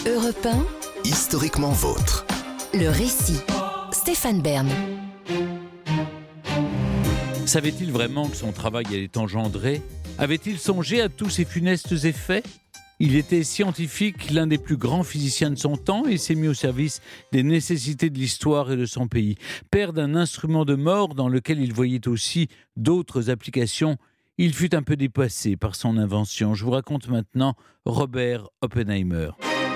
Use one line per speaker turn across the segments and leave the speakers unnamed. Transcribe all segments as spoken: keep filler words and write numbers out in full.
Europe un,
Historiquement vôtre.
le récit. Stéphane Bern.
Savait-il vraiment que son travail allait engendrer ? Avait-il songé à tous ces funestes effets ? Il était scientifique, l'un des plus grands physiciens de son temps, et s'est mis au service des nécessités de l'histoire et de son pays. Père d'un instrument de mort dans lequel il voyait aussi d'autres applications, il fut un peu dépassé par son invention. Je vous raconte maintenant Robert Oppenheimer.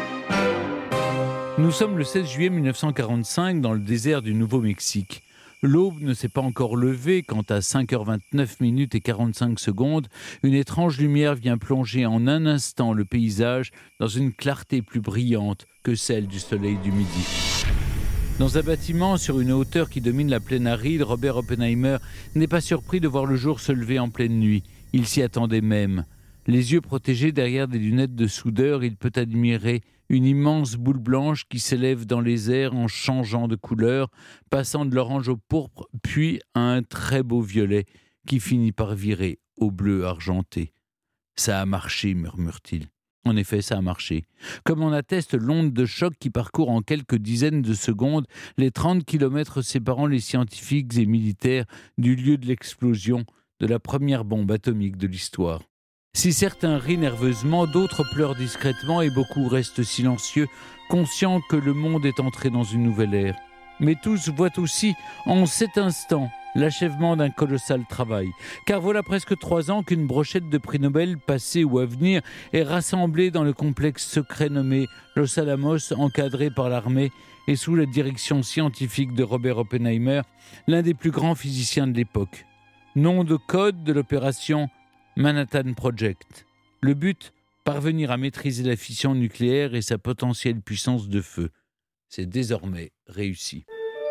Nous sommes le seize juillet mille neuf cent quarante-cinq dans le désert du Nouveau-Mexique. L'aube ne s'est pas encore levée quand à cinq heures vingt-neuf minutes et quarante-cinq secondes, une étrange lumière vient plonger en un instant le paysage dans une clarté plus brillante que celle du soleil du midi. Dans un bâtiment sur une hauteur qui domine la plaine aride, Robert Oppenheimer n'est pas surpris de voir le jour se lever en pleine nuit. Il s'y attendait même. Les yeux protégés derrière des lunettes de soudeur, il peut admirer une immense boule blanche qui s'élève dans les airs en changeant de couleur, passant de l'orange au pourpre, puis à un très beau violet qui finit par virer au bleu argenté. « Ça a marché », murmure-t-il. En effet, ça a marché. Comme en atteste l'onde de choc qui parcourt en quelques dizaines de secondes les trente kilomètres séparant les scientifiques et militaires du lieu de l'explosion de la première bombe atomique de l'histoire. Si certains rient nerveusement, d'autres pleurent discrètement et beaucoup restent silencieux, conscients que le monde est entré dans une nouvelle ère. Mais tous voient aussi, en cet instant, l'achèvement d'un colossal travail. Car voilà presque trois ans qu'une brochette de prix Nobel, passé ou à venir, est rassemblée dans le complexe secret nommé Los Alamos, encadré par l'armée et sous la direction scientifique de Robert Oppenheimer, l'un des plus grands physiciens de l'époque. Nom de code de l'opération Manhattan Project. Le but, parvenir à maîtriser la fission nucléaire et sa potentielle puissance de feu. C'est désormais réussi.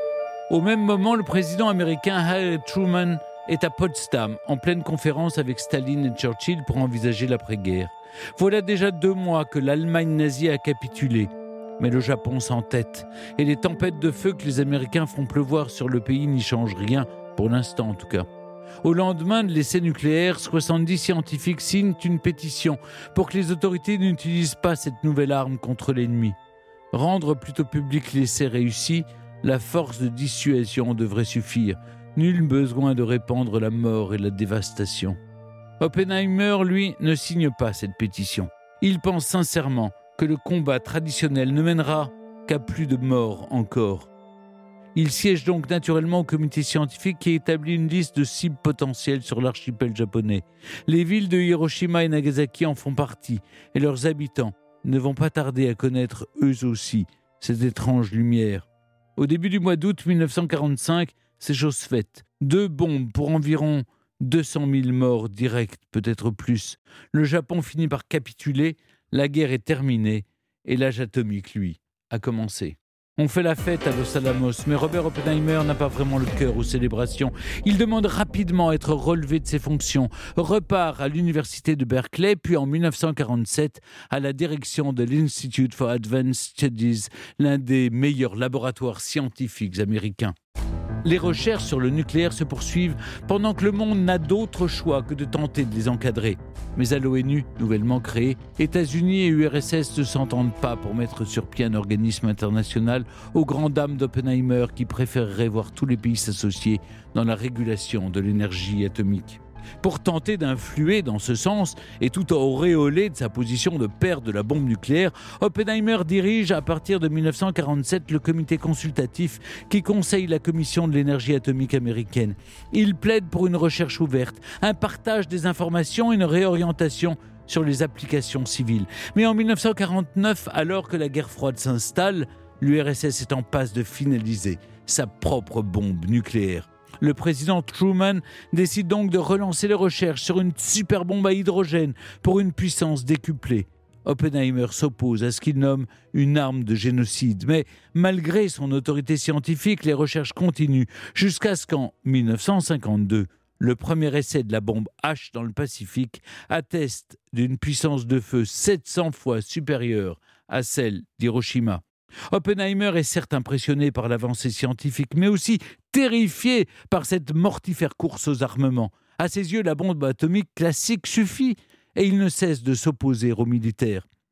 Au même moment, le président américain Harry Truman est à Potsdam, en pleine conférence avec Staline et Churchill pour envisager l'après-guerre. Voilà déjà deux mois que l'Allemagne nazie a capitulé. Mais le Japon s'entête, et les tempêtes de feu que les Américains font pleuvoir sur le pays n'y changent rien, pour l'instant en tout cas. Au lendemain de l'essai nucléaire, soixante-dix scientifiques signent une pétition pour que les autorités n'utilisent pas cette nouvelle arme contre l'ennemi. Rendre plutôt public l'essai réussi, la force de dissuasion devrait suffire. Nul besoin de répandre la mort et la dévastation. Oppenheimer, lui, ne signe pas cette pétition. Il pense sincèrement que le combat traditionnel ne mènera qu'à plus de morts encore. Il siège donc naturellement au comité scientifique qui établit une liste de cibles potentielles sur l'archipel japonais. Les villes de Hiroshima et Nagasaki en font partie, et leurs habitants ne vont pas tarder à connaître eux aussi cette étrange lumière. Au début du mois d'août mille neuf cent quarante-cinq, c'est chose faite. Deux bombes pour environ deux cent mille morts directs, peut-être plus. Le Japon finit par capituler, la guerre est terminée, et l'âge atomique, lui, a commencé. On fait la fête à Los Alamos, mais Robert Oppenheimer n'a pas vraiment le cœur aux célébrations. Il demande rapidement à être relevé de ses fonctions, repart à l'université de Berkeley, puis en mille neuf cent quarante-sept à la direction de l'Institute for Advanced Studies, l'un des meilleurs laboratoires scientifiques américains. Les recherches sur le nucléaire se poursuivent pendant que le monde n'a d'autre choix que de tenter de les encadrer. Mais à l'ONU, nouvellement créée, États-Unis et U R S S ne s'entendent pas pour mettre sur pied un organisme international aux grandes dames d'Oppenheimer qui préféreraient voir tous les pays s'associer dans la régulation de l'énergie atomique. Pour tenter d'influer dans ce sens, et tout auréolé de sa position de père de la bombe nucléaire, Oppenheimer dirige à partir de mille neuf cent quarante-sept le comité consultatif qui conseille la commission de l'énergie atomique américaine. Il plaide pour une recherche ouverte, un partage des informations et une réorientation sur les applications civiles. Mais en mille neuf cent quarante-neuf, alors que la guerre froide s'installe, l'U R S S est en passe de finaliser sa propre bombe nucléaire. Le président Truman décide donc de relancer les recherches sur une superbombe à hydrogène pour une puissance décuplée. Oppenheimer s'oppose à ce qu'il nomme une arme de génocide. Mais malgré son autorité scientifique, les recherches continuent jusqu'à ce qu'en mille neuf cent cinquante-deux, le premier essai de la bombe H dans le Pacifique atteste d'une puissance de feu sept cents fois supérieure à celle d'Hiroshima. Oppenheimer est certes impressionné par l'avancée scientifique, mais aussi terrifié par cette mortifère course aux armements. À ses yeux, la bombe atomique classique suffit, et il ne cesse de s'opposer aux militaires.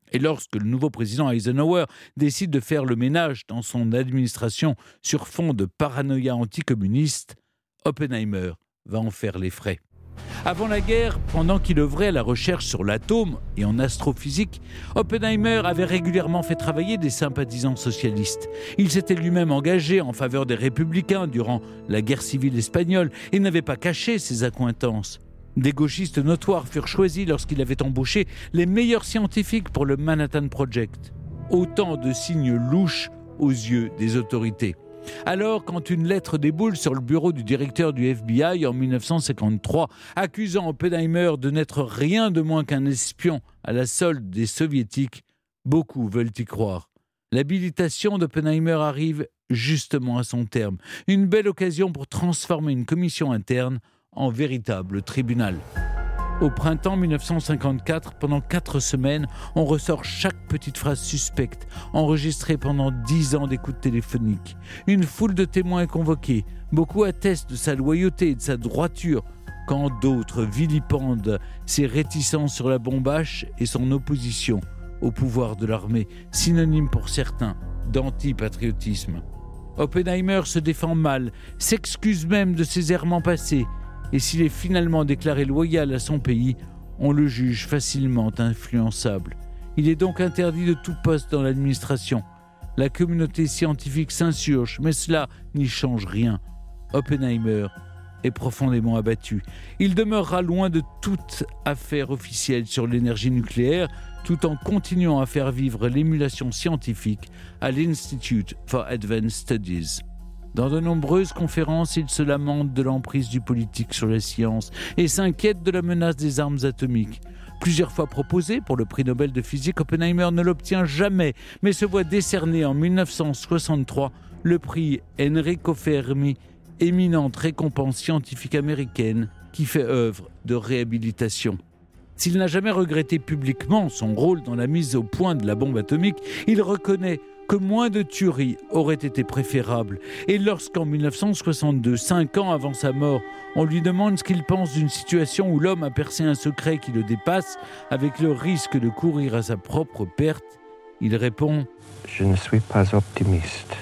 Et lorsque le nouveau président Eisenhower décide de faire le ménage dans son administration sur fond de paranoïa anticommuniste, Oppenheimer va en faire les frais. Avant la guerre, pendant qu'il œuvrait à la recherche sur l'atome et en astrophysique, Oppenheimer avait régulièrement fait travailler des sympathisants socialistes. Il s'était lui-même engagé en faveur des républicains durant la guerre civile espagnole et n'avait pas caché ses accointances. Des gauchistes notoires furent choisis lorsqu'il avait embauché les meilleurs scientifiques pour le Manhattan Project. Autant de signes louches aux yeux des autorités. Alors, quand une lettre déboule sur le bureau du directeur du F B I en dix-neuf cent cinquante-trois, accusant Oppenheimer de n'être rien de moins qu'un espion à la solde des soviétiques, beaucoup veulent y croire. L'habilitation d'Oppenheimer arrive justement à son terme. Une belle occasion pour transformer une commission interne en véritable tribunal. Au printemps dix-neuf cent cinquante-quatre, pendant quatre semaines, on ressort chaque petite phrase suspecte, enregistrée pendant dix ans d'écoute téléphonique. Une foule de témoins est convoquée. Beaucoup attestent de sa loyauté et de sa droiture, quand d'autres vilipendent ses réticences sur la bombache et son opposition au pouvoir de l'armée, synonyme pour certains d'antipatriotisme. Oppenheimer se défend mal, s'excuse même de ses errements passés, et s'il est finalement déclaré loyal à son pays, on le juge facilement influençable. Il est donc interdit de tout poste dans l'administration. La communauté scientifique s'insurge, mais cela n'y change rien. Oppenheimer est profondément abattu. Il demeurera loin de toute affaire officielle sur l'énergie nucléaire, tout en continuant à faire vivre l'émulation scientifique à l'Institute for Advanced Studies. Dans de nombreuses conférences, il se lamente de l'emprise du politique sur la science et s'inquiète de la menace des armes atomiques. Plusieurs fois proposé pour le prix Nobel de physique, Oppenheimer ne l'obtient jamais, mais se voit décerner en dix-neuf cent soixante-trois le prix Enrico Fermi, éminente récompense scientifique américaine qui fait œuvre de réhabilitation. S'il n'a jamais regretté publiquement son rôle dans la mise au point de la bombe atomique, il reconnaît que moins de tueries auraient été préférables. Et lorsqu'en dix-neuf cent soixante-deux, cinq ans avant sa mort, on lui demande ce qu'il pense d'une situation où l'homme a percé un secret qui le dépasse, avec le risque de courir à sa propre perte, il répond « Je ne suis pas optimiste,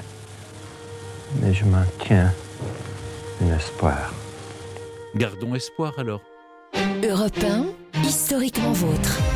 mais je maintiens un espoir. » Gardons espoir alors.
Europe un, historiquement vôtre.